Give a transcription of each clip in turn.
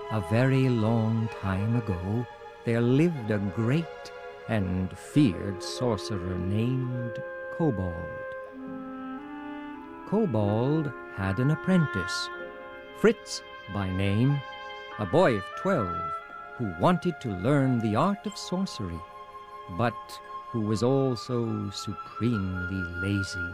A very long time ago, there lived a great and feared sorcerer named Kobold. Kobold had an apprentice, Fritz by name, a boy of 12, who wanted to learn the art of sorcery, but who was also supremely lazy.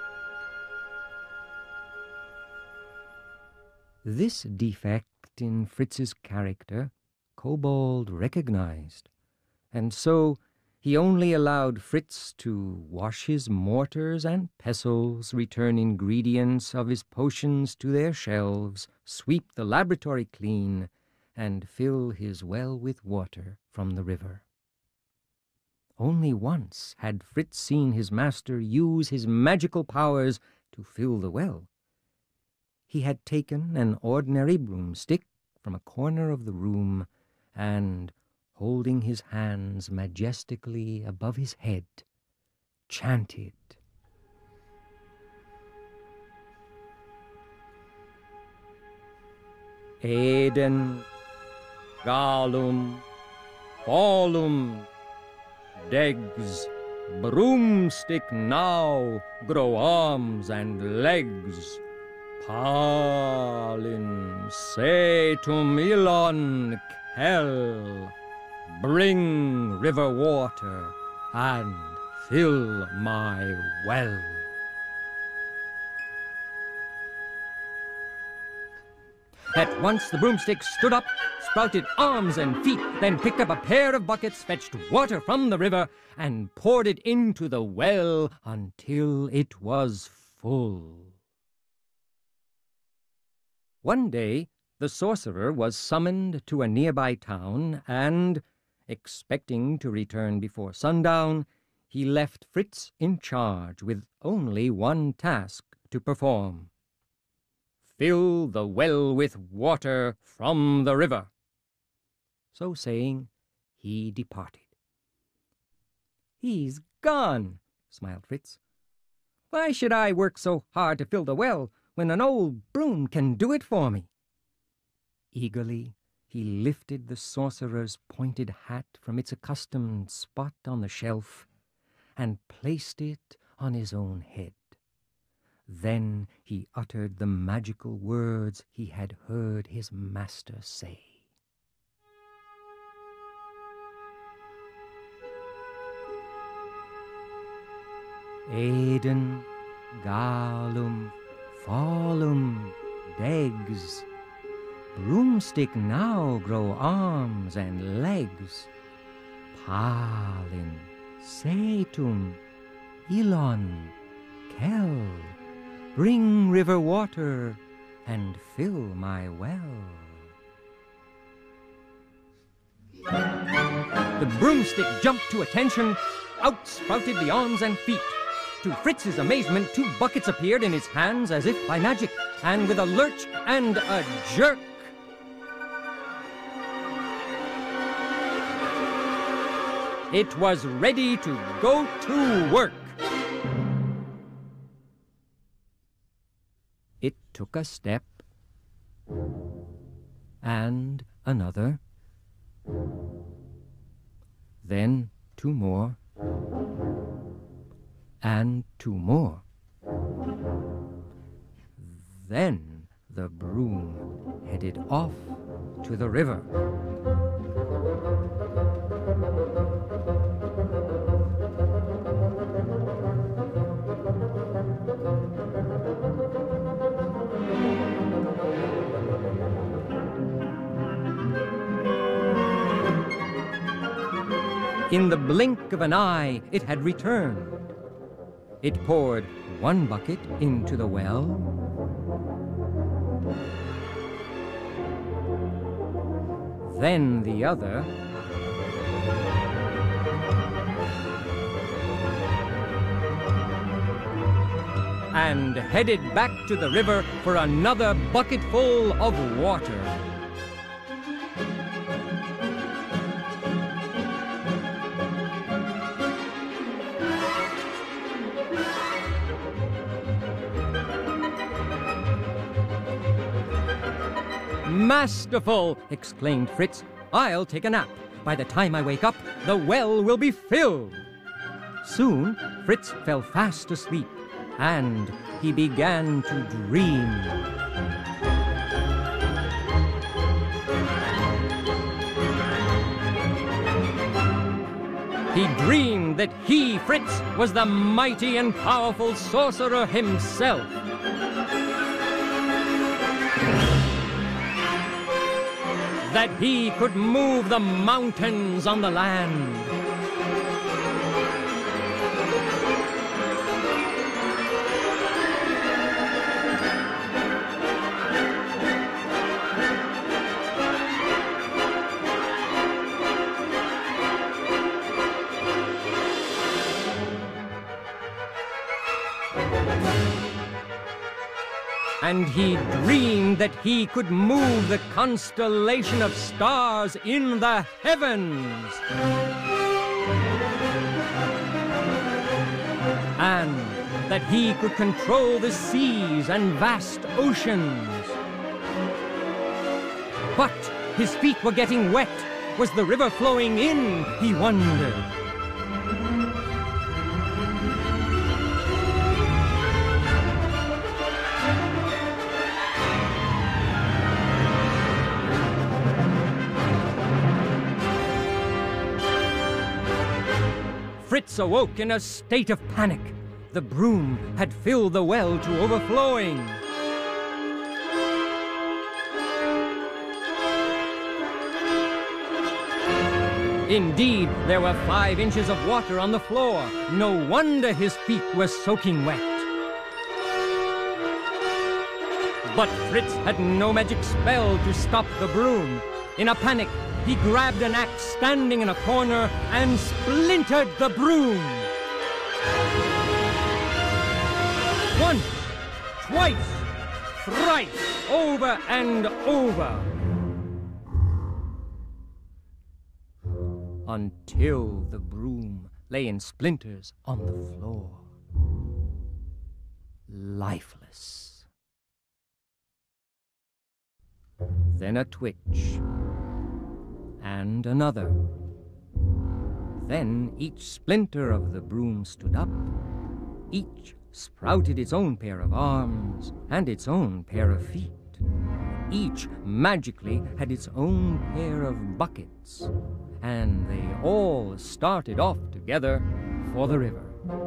This defect in Fritz's character Kobold recognized, and so he only allowed Fritz to wash his mortars and pestles, return ingredients of his potions to their shelves, sweep the laboratory clean, and fill his well with water from the river. Only once had Fritz seen his master use his magical powers to fill the well. He had taken an ordinary broomstick from a corner of the room and, holding his hands majestically above his head, chanted, Eden, Galum, Falum, Degs, broomstick now, grow arms and legs. Palin, Setum, Ilon, Kel, bring river water and fill my well. At once the broomstick stood up, sprouted arms and feet, then picked up a pair of buckets, fetched water from the river, and poured it into the well until it was full. One day, the sorcerer was summoned to a nearby town, and, expecting to return before sundown, he left Fritz in charge with only one task to perform. Fill the well with water from the river. So saying, he departed. He's gone, smiled Fritz. Why should I work so hard to fill the well when an old broom can do it for me? Eagerly, he lifted the sorcerer's pointed hat from its accustomed spot on the shelf and placed it on his own head. Then he uttered the magical words he had heard his master say. Eden, Galum, Falum, Degs, broomstick now grow arms and legs. Palin, Setum, Ilon, Kel, bring river water and fill my well. The broomstick jumped to attention. Out sprouted the arms and feet. To Fritz's amazement, 2 buckets appeared in his hands as if by magic, and with a lurch and a jerk, it was ready to go to work. It took a step, and another, then 2 more, and 2 more. Then the broom headed off to the river. In the blink of an eye, it had returned. It poured 1 bucket into the well, then the other, and headed back to the river for another bucketful of water. Masterful! Exclaimed Fritz. I'll take a nap. By the time I wake up, the well will be filled. Soon, Fritz fell fast asleep, and he began to dream. He dreamed that he, Fritz, was the mighty and powerful sorcerer himself. That he could move the mountains on the land. And he dreamed that he could move the constellation of stars in the heavens. And that he could control the seas and vast oceans. But his feet were getting wet. Was the river flowing in, he wondered. Fritz awoke in a state of panic. The broom had filled the well to overflowing. Indeed, there were 5 inches of water on the floor. No wonder his feet were soaking wet. But Fritz had no magic spell to stop the broom. In a panic, he grabbed an axe standing in a corner and splintered the broom. Once, twice, thrice, over and over. Until the broom lay in splinters on the floor, lifeless. Then a twitch. And another. Then each splinter of the broom stood up. Each sprouted its own pair of arms and its own pair of feet. Each magically had its own pair of buckets, and they all started off together for the river.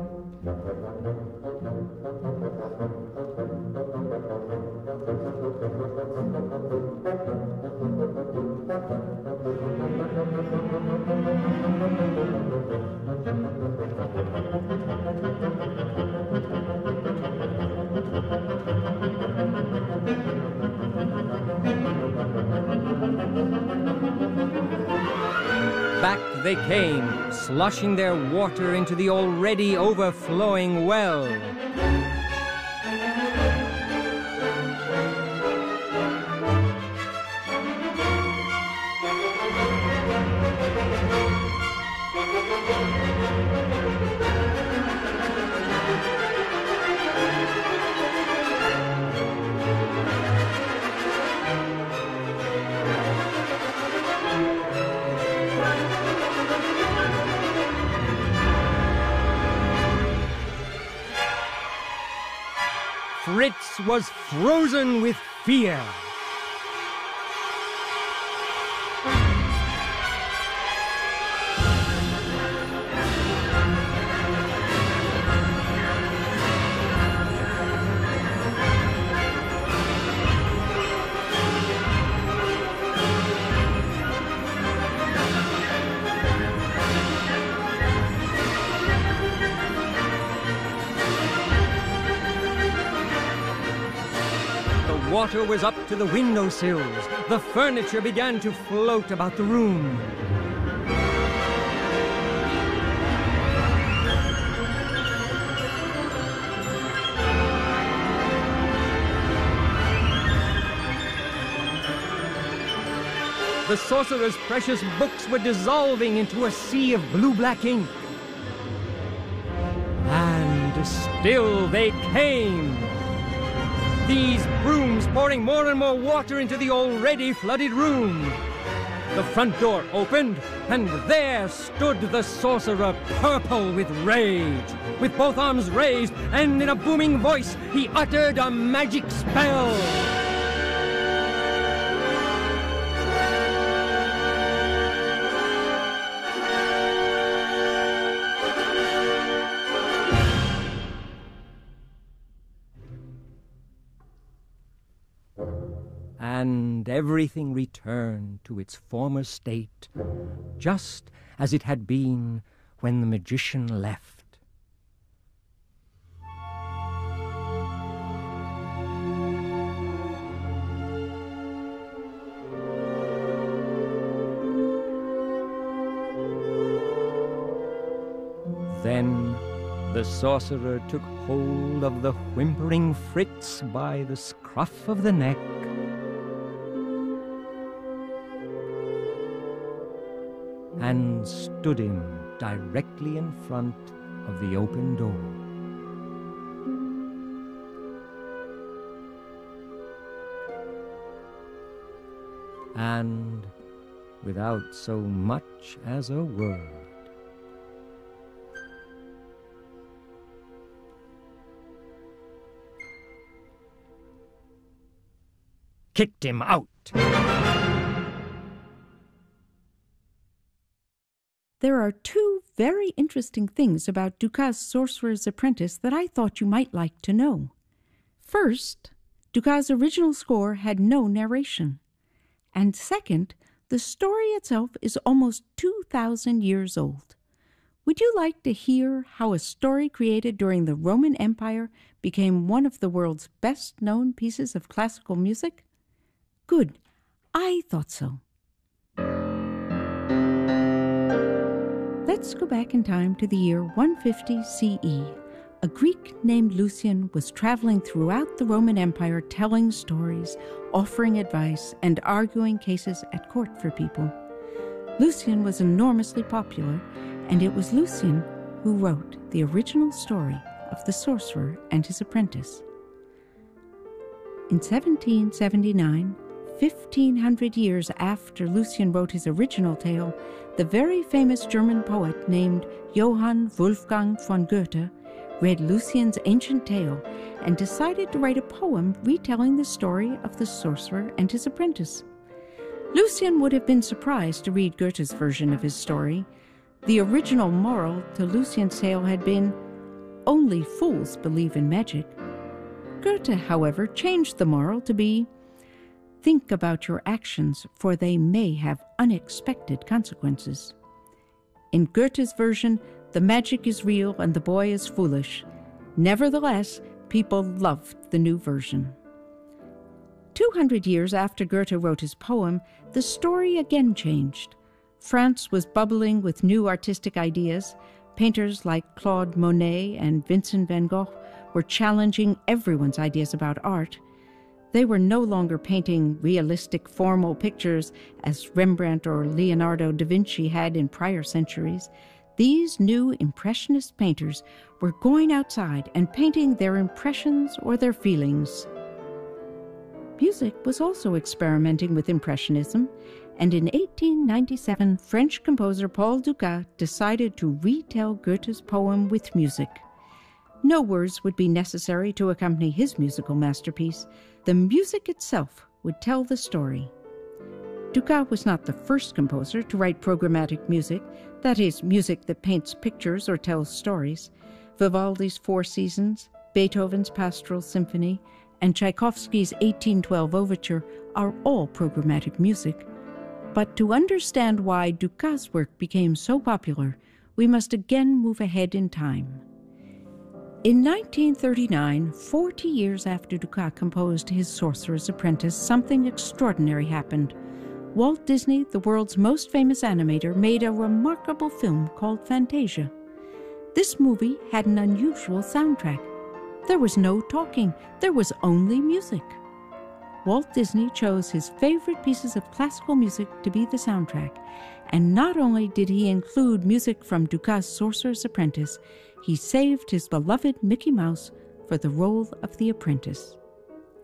Back they came, sloshing their water into the already overflowing well. Fritz was frozen with fear. Water was up to the windowsills. The furniture began to float about the room. The sorcerer's precious books were dissolving into a sea of blue-black ink. And still they came. these brooms pouring more and more water into the already flooded room. The front door opened, and there stood the sorcerer, purple with rage. With both arms raised, and in a booming voice, he uttered a magic spell. And everything returned to its former state, just as it had been when the magician left. Then the sorcerer took hold of the whimpering Fritz by the scruff of the neck, and stood him directly in front of the open door. And without so much as a word, kicked him out. There are two very interesting things about Dukas' Sorcerer's Apprentice that I thought you might like to know. First, Dukas' original score had no narration. And second, the story itself is almost 2,000 years old. Would you like to hear how a story created during the Roman Empire became one of the world's best-known pieces of classical music? Good. I thought so. Let's go back in time to the year 150 CE. A Greek named Lucian was traveling throughout the Roman Empire telling stories, offering advice, and arguing cases at court for people. Lucian was enormously popular, and it was Lucian who wrote the original story of the sorcerer and his apprentice. In 1779, 1,500 years after Lucian wrote his original tale, the very famous German poet named Johann Wolfgang von Goethe read Lucian's ancient tale and decided to write a poem retelling the story of the sorcerer and his apprentice. Lucian would have been surprised to read Goethe's version of his story. The original moral to Lucian's tale had been, "Only fools believe in magic." Goethe, however, changed the moral to be, "Think about your actions, for they may have unexpected consequences." In Goethe's version, the magic is real and the boy is foolish. Nevertheless, people loved the new version. 200 years after Goethe wrote his poem, the story again changed. France was bubbling with new artistic ideas. Painters like Claude Monet and Vincent van Gogh were challenging everyone's ideas about art. They were no longer painting realistic, formal pictures as Rembrandt or Leonardo da Vinci had in prior centuries. These new Impressionist painters were going outside and painting their impressions or their feelings. Music was also experimenting with Impressionism, and in 1897, French composer Paul Dukas decided to retell Goethe's poem with music. No words would be necessary to accompany his musical masterpiece. The music itself would tell the story. Dukas was not the first composer to write programmatic music, that is, music that paints pictures or tells stories. Vivaldi's Four Seasons, Beethoven's Pastoral Symphony, and Tchaikovsky's 1812 Overture are all programmatic music. But to understand why Dukas' work became so popular, we must again move ahead in time. In 1939, 40 years after Dukas composed his Sorcerer's Apprentice, something extraordinary happened. Walt Disney, the world's most famous animator, made a remarkable film called Fantasia. This movie had an unusual soundtrack. There was no talking, there was only music. Walt Disney chose his favorite pieces of classical music to be the soundtrack, and not only did he include music from Dukas' Sorcerer's Apprentice, he saved his beloved Mickey Mouse for the role of the apprentice.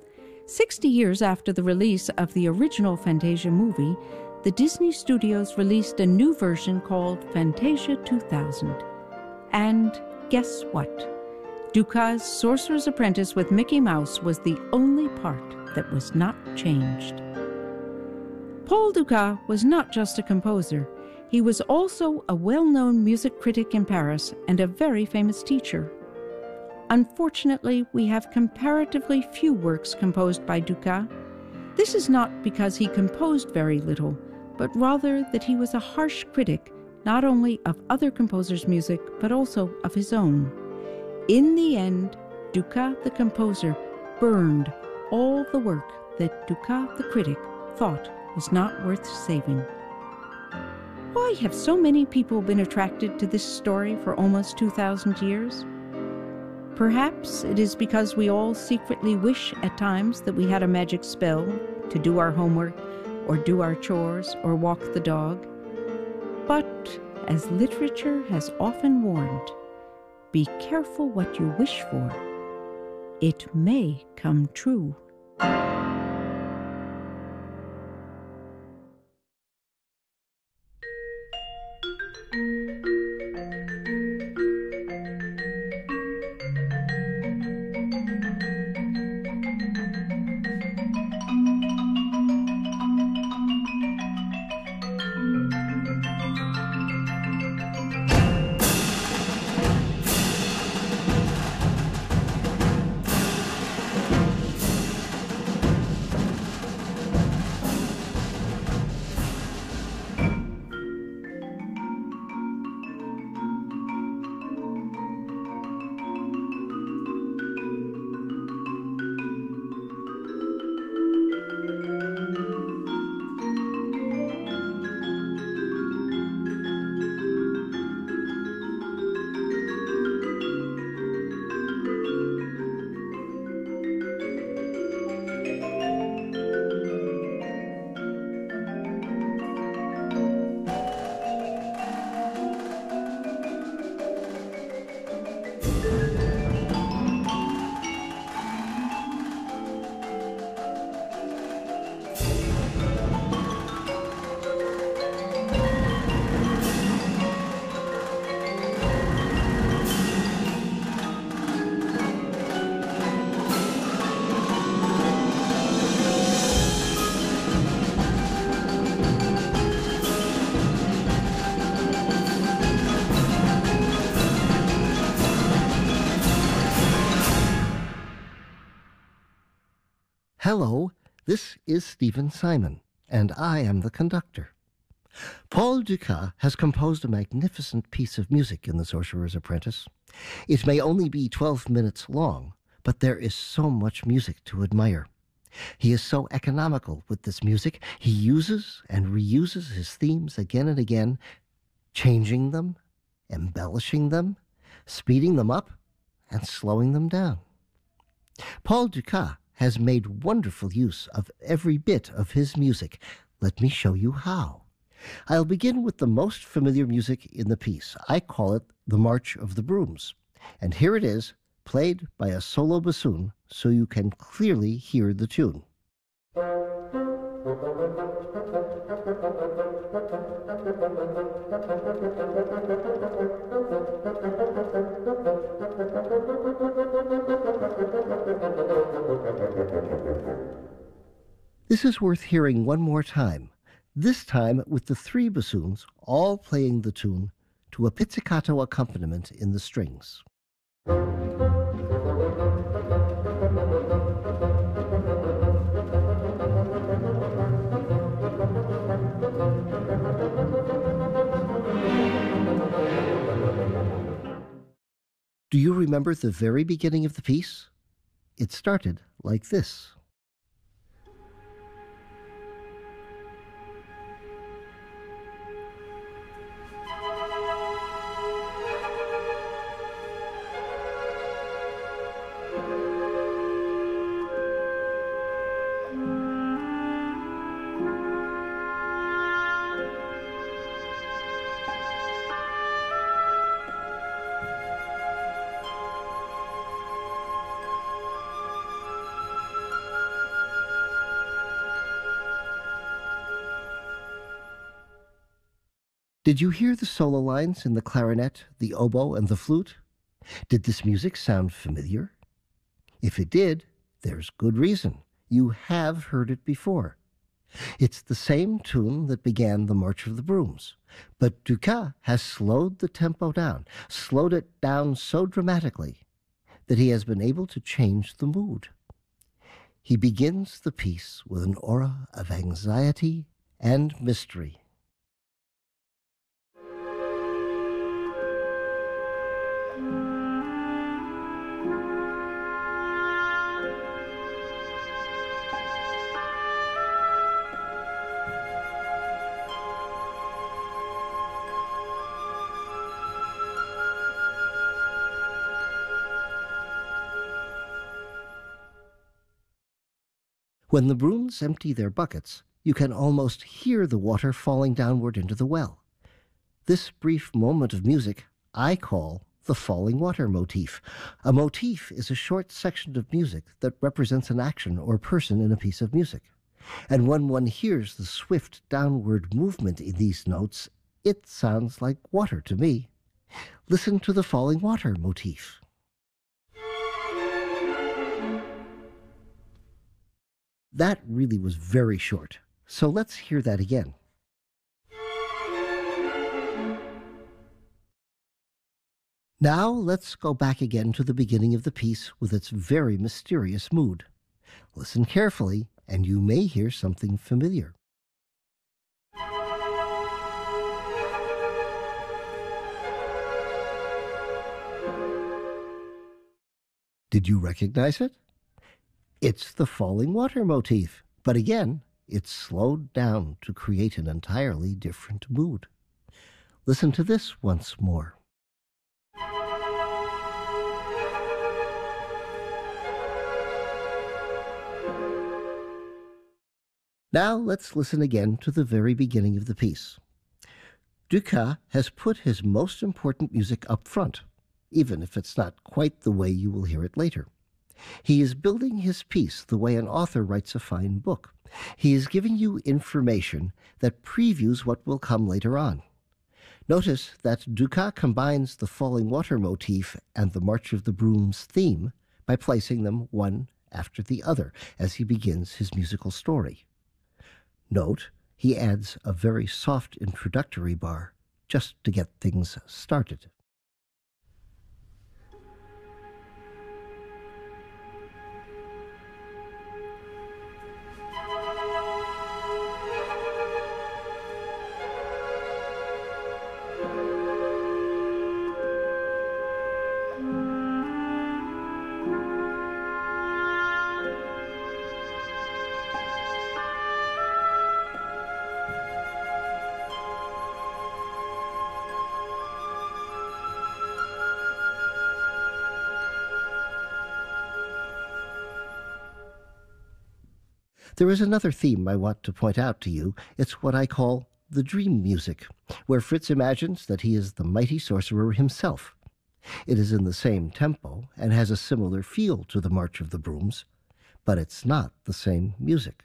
60 years after the release of the original Fantasia movie, the Disney Studios released a new version called Fantasia 2000. And guess what? Dukas' Sorcerer's Apprentice with Mickey Mouse was the only part that was not changed. Paul Dukas was not just a composer. He was also a well-known music critic in Paris and a very famous teacher. Unfortunately, we have comparatively few works composed by Dukas. This is not because he composed very little, but rather that he was a harsh critic, not only of other composers' music, but also of his own. In the end, Dukas the composer burned all the work that Dukas the critic thought was not worth saving. Why have so many people been attracted to this story for almost 2,000 years? Perhaps it is because we all secretly wish at times that we had a magic spell to do our homework, or do our chores, or walk the dog. But, as literature has often warned, be careful what you wish for. It may come true. Hello, this is Stephen Simon, and I am the conductor. Paul Dukas has composed a magnificent piece of music in The Sorcerer's Apprentice. It may only be 12 minutes long, but there is so much music to admire. He is so economical with this music. He uses and reuses his themes again and again, changing them, embellishing them, speeding them up, and slowing them down. Paul Dukas has made wonderful use of every bit of his music. Let me show you how. I'll begin with the most familiar music in the piece. I call it the March of the Brooms. And here it is, played by a solo bassoon, so you can clearly hear the tune. This is worth hearing one more time, this time with the three bassoons all playing the tune to a pizzicato accompaniment in the strings. Do you remember the very beginning of the piece? It started like this. Did you hear the solo lines in the clarinet, the oboe, and the flute? Did this music sound familiar? If it did, there's good reason. You have heard it before. It's the same tune that began the March of the Brooms, but Dukas has slowed the tempo down, slowed it down so dramatically that he has been able to change the mood. He begins the piece with an aura of anxiety and mystery. When the brooms empty their buckets, you can almost hear the water falling downward into the well. This brief moment of music I call the falling water motif. A motif is a short section of music that represents an action or person in a piece of music. And when one hears the swift downward movement in these notes, it sounds like water to me. Listen to the falling water motif. That really was very short, so let's hear that again. Now let's go back again to the beginning of the piece with its very mysterious mood. Listen carefully, and you may hear something familiar. Did you recognize it? It's the falling water motif, but again, it's slowed down to create an entirely different mood. Listen to this once more. Now let's listen again to the very beginning of the piece. Dukas has put his most important music up front, even if it's not quite the way you will hear it later. He is building his piece the way an author writes a fine book. He is giving you information that previews what will come later on. Notice that Dukas combines the falling water motif and the March of the Brooms theme by placing them one after the other as he begins his musical story. Note, he adds a very soft introductory bar just to get things started. There is another theme I want to point out to you. It's what I call the dream music, where Fritz imagines that he is the mighty sorcerer himself. It is in the same tempo and has a similar feel to the March of the Brooms, but it's not the same music.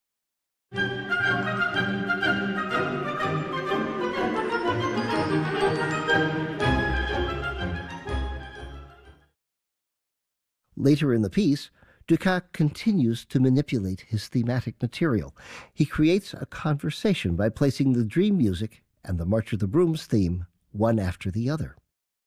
Later in the piece, Dukas continues to manipulate his thematic material. He creates a conversation by placing the dream music and the March of the Brooms theme one after the other.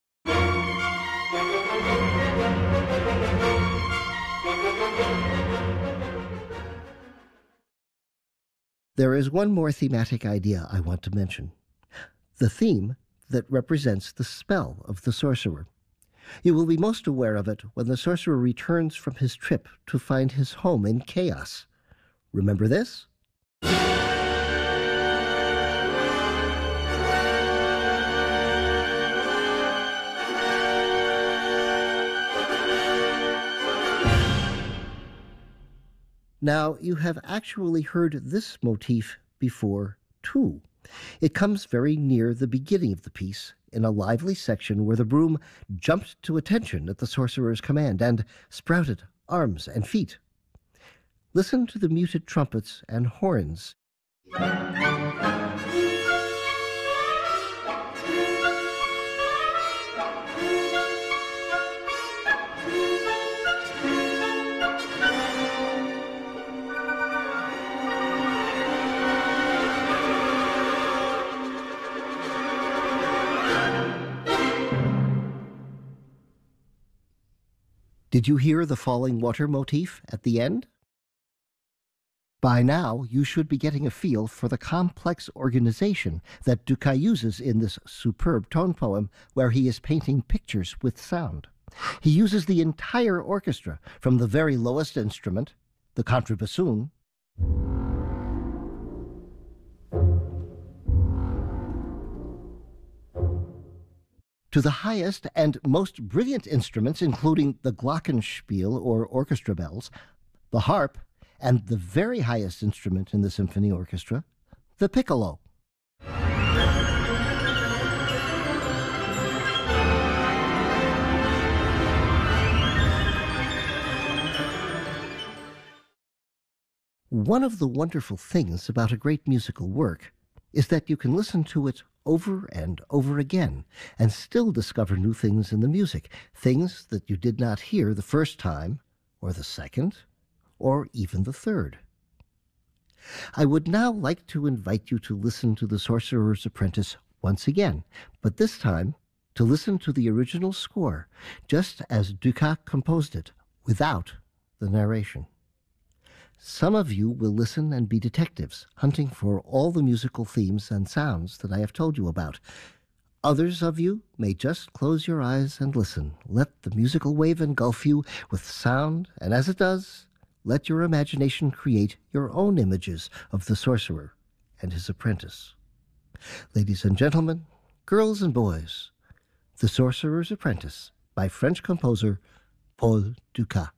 There is one more thematic idea I want to mention. The theme that represents the spell of the sorcerer. You will be most aware of it when the sorcerer returns from his trip to find his home in chaos. Remember this? Now, you have actually heard this motif before, too. It comes very near the beginning of the piece, in a lively section where the broom jumped to attention at the sorcerer's command and sprouted arms and feet. Listen to the muted trumpets and horns. Did you hear the falling water motif at the end? By now, you should be getting a feel for the complex organization that Dukas uses in this superb tone poem where he is painting pictures with sound. He uses the entire orchestra, from the very lowest instrument, the contrabassoon, to the highest and most brilliant instruments, including the glockenspiel, or orchestra bells, the harp, and the very highest instrument in the symphony orchestra, the piccolo. One of the wonderful things about a great musical work is that you can listen to it over and over again and still discover new things in the music, things that you did not hear the first time, or the second, or even the third. I would now like to invite you to listen to The Sorcerer's Apprentice once again, but this time to listen to the original score, just as Dukas composed it, without the narration. Some of you will listen and be detectives, hunting for all the musical themes and sounds that I have told you about. Others of you may just close your eyes and listen. Let the musical wave engulf you with sound, and as it does, let your imagination create your own images of the sorcerer and his apprentice. Ladies and gentlemen, girls and boys, The Sorcerer's Apprentice by French composer Paul Dukas.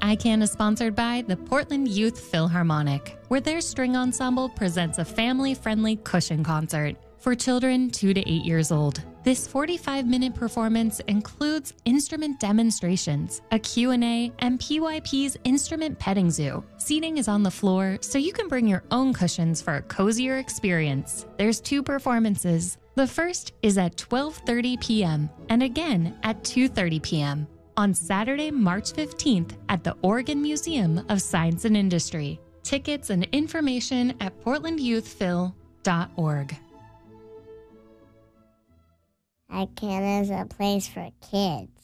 ICANN is sponsored by the Portland Youth Philharmonic, where their string ensemble presents a family-friendly cushion concert for children 2 to 8 years old. This 45-minute performance includes instrument demonstrations, a Q&A, and PYP's instrument petting zoo. Seating is on the floor, so you can bring your own cushions for a cozier experience. There's 2 performances. The first is at 12:30 p.m. and again at 2:30 p.m. on Saturday, March 15th at the Oregon Museum of Science and Industry. Tickets and information at portlandyouthphil.org. ICANN is a place for kids.